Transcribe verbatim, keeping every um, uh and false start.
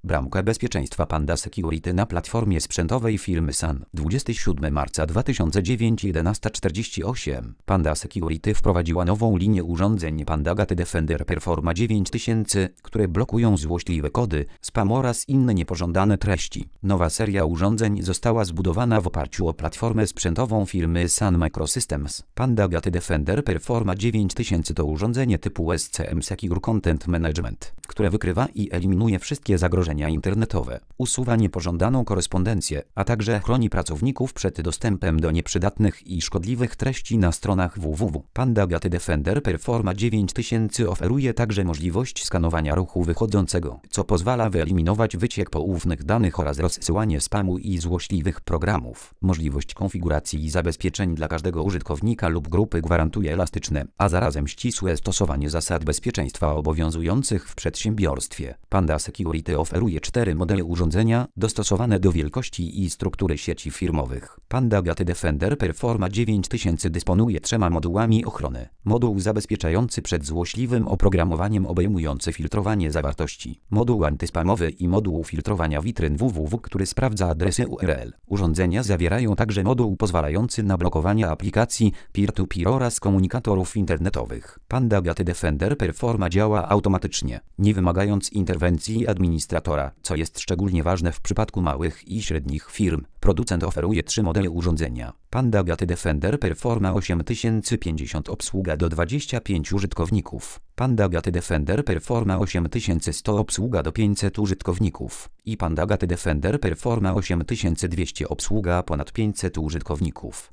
Bramka bezpieczeństwa Panda Security na platformie sprzętowej firmy Sun. dwudziestego siódmego marca dwa tysiące dziewiątego jedenaście czterdzieści osiem. Panda Security wprowadziła nową linię urządzeń PandaGate Defender Performa dziewięć tysięcy, które blokują złośliwe kody, spam oraz inne niepożądane treści. Nowa seria urządzeń została zbudowana w oparciu o platformę sprzętową firmy Sun Microsystems. PandaGate Defender Performa dziewięć tysięcy to urządzenie typu S C M Secure Content Management, które wykrywa i eliminuje wszystkie zagrożenia internetowe, usuwa niepożądaną korespondencję, a także chroni pracowników przed dostępem do nieprzydatnych i szkodliwych treści na stronach www. PandaGate Defender Performa dziewięć tysięcy oferuje także możliwość skanowania ruchu wychodzącego, co pozwala wyeliminować wyciek poufnych danych oraz rozsyłanie spamu i złośliwych programów. Możliwość konfiguracji i zabezpieczeń dla każdego użytkownika lub grupy gwarantuje elastyczne, a zarazem ścisłe stosowanie zasad bezpieczeństwa obowiązujących w przedsiębiorstwie. Panda Security oferuje cztery modele urządzenia dostosowane do wielkości i struktury sieci firmowych. PandaGate Defender Performa dziewięć tysięcy dysponuje trzema modułami ochrony. Moduł zabezpieczający przed złośliwym oprogramowaniem obejmujący filtrowanie zawartości. Moduł antyspamowy i moduł filtrowania witryn www, który sprawdza adresy U R L. Urządzenia zawierają także moduł pozwalający na blokowanie aplikacji peer-to-peer oraz komunikatorów internetowych. PandaGate Defender Performa działa automatycznie, nie wymagając interwencji administratora, co jest szczególnie ważne w przypadku małych i średnich firm. Producent oferuje trzy modele urządzenia. PandaGate Defender Performa osiem tysięcy pięćdziesiąt obsługa do dwudziestu pięciu użytkowników. PandaGate Defender Performa osiem tysięcy sto obsługa do pięćset użytkowników. I PandaGate Defender Performa osiem tysięcy dwieście obsługa ponad pięćset użytkowników.